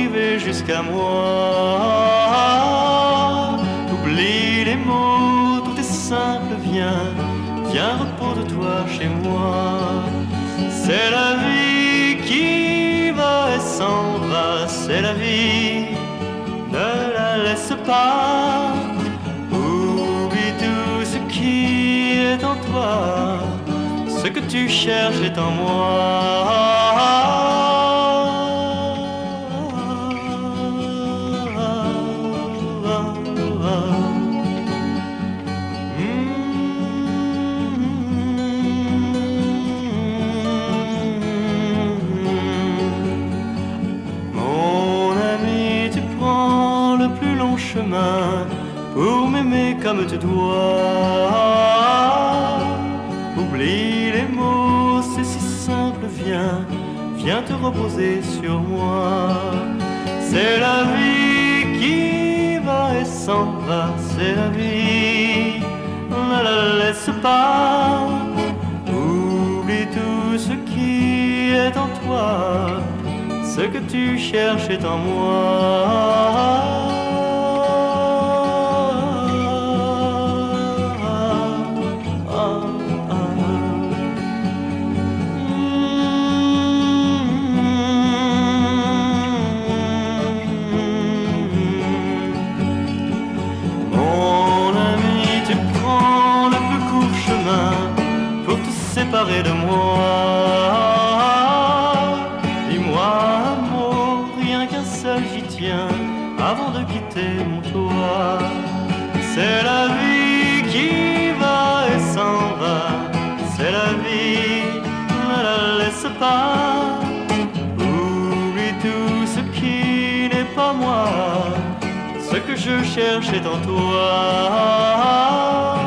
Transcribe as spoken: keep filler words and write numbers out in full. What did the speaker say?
arriver jusqu'à moi. Oublie les mots, tout est simple, viens, viens, repose-toi chez moi. C'est la vie qui va et s'en va, c'est la vie, ne la laisse pas. Oublie tout ce qui est en toi, ce que tu cherches est en moi. Chemin pour m'aimer comme tu dois. Oublie les mots, c'est si simple, viens, viens te reposer sur moi. C'est la vie qui va et s'en va, c'est la vie, ne la laisse pas. Oublie tout ce qui est en toi, ce que tu cherches est en moi. Séparé de moi, dis-moi un mot, rien qu'un seul j'y tiens, avant de quitter mon toit. C'est la vie qui va et s'en va, c'est la vie, ne la laisse pas. Oublie tout ce qui n'est pas moi, ce que je cherche est en toi.